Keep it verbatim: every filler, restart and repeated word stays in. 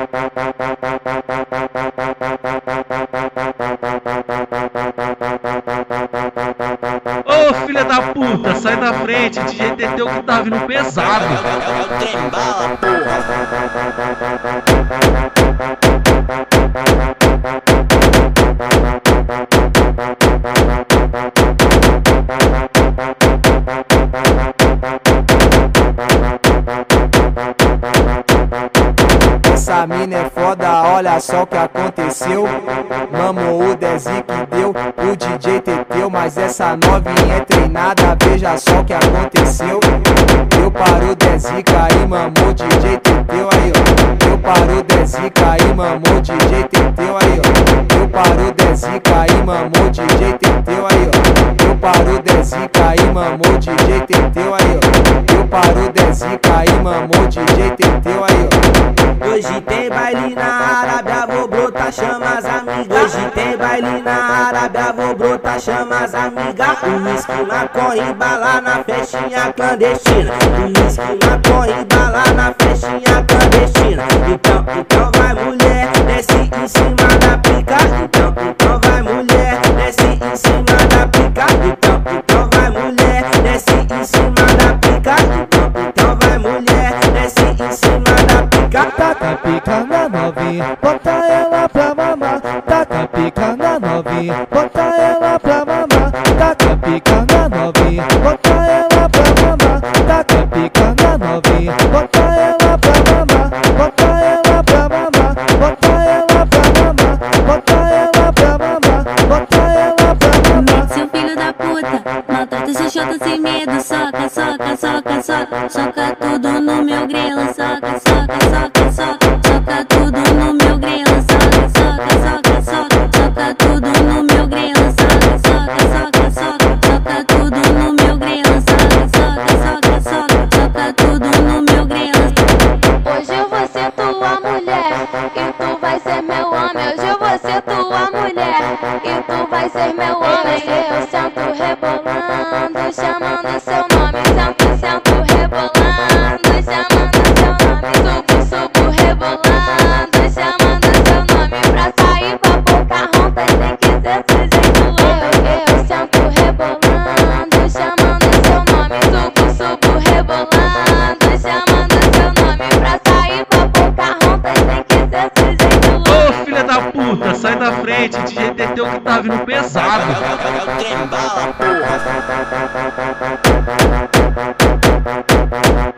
Ô filha da puta, sai da frente, D J T T que tá vindo pesado. É o trem bala, porra. Essa mina é foda, olha só o que aconteceu. Mamou o Desi que deu o D J Teteu, mas essa novinha é treinada, veja só o que aconteceu. Eu paro o Desi, caí, mamou o D J Teteu aí, ó. Eu paro o Desi, caí, mamou o D J Teteu aí, ó. Eu paro o Desi, caí, mamou o D J Teteu aí, ó. Eu paro o Desi, caí, mamou o D J Teteu aí, ó. Eu paro o Desi, caí, mamou o D J Teteu aí, ó. Hoje tem baile na Arábia, vou brotar, chama as amigas. Hoje tem baile na Arábia, vou brotar, chama as amigas. Uísque, maconha e bala na festinha clandestina. Uísque, maconha e bala na festinha clandestina. Então, então vai mulher, desce em cima da pica. Então, então vai mulher, desce em cima da pica. Então, então vai mulher, desce em cima da pica. Então, então vai mulher, desce em cima da pica. Taca pica na novinha, bota ela pra mamar. Taca pica na novinha, bota ela pra mamar. Taca pica na novinha, bota ela pra mamar. Taca pica na novinha, bota ela pra mamar. Bota ela pra mamar, bota ela pra mamar. Bota ela pra mamar, bota ela pra mamar. Seu filho da puta, maltrata seu chota sem medo. Soca, soca, soca, soca, soca tudo no meu grelo. Soca, soca, soca, soca, soca tudo no meu grelo. Soca, soca, soca, soca, soca tudo no meu grelo. Soca, soca, soca, soca, soca tudo no meu grelo. Soca, soca, soca, soca, soca tudo no meu grelo. Hoje eu vou ser tua mulher e tu vai ser meu homem. Hoje eu vou ser tua mulher e tu vai ser meu homem. Eu sento rebolando, chamando seu nome. Sento, sento rebolando, chamando seu nome. Subo, subo rebolando, chamando seu nome. Pra sair pra Pocahontas tem que ser sujeito louco. Eu, eu sento rebolando, chamando seu nome. Subo, subo rebolando, chamando seu nome. Pra sair pra Pocahontas tem que ser sujeito louco. Ô filha da puta, sai da frente, D J T T que tá vindo pesado. É o trem bala, porra.